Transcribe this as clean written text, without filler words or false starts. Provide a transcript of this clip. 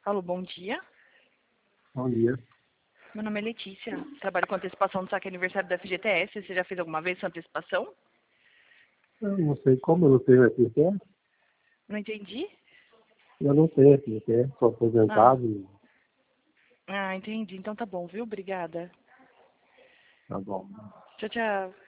Alô, bom dia. Bom dia. Meu nome é Letícia. Trabalho com antecipação do saque aniversário da FGTS. Você já fez alguma vez sua antecipação? Eu não sei como eu não tenho FGTS. Não entendi. Eu não tenho FGTS, sou aposentado. Entendi. Então tá bom, viu? Obrigada. Tá bom. Tchau, tchau.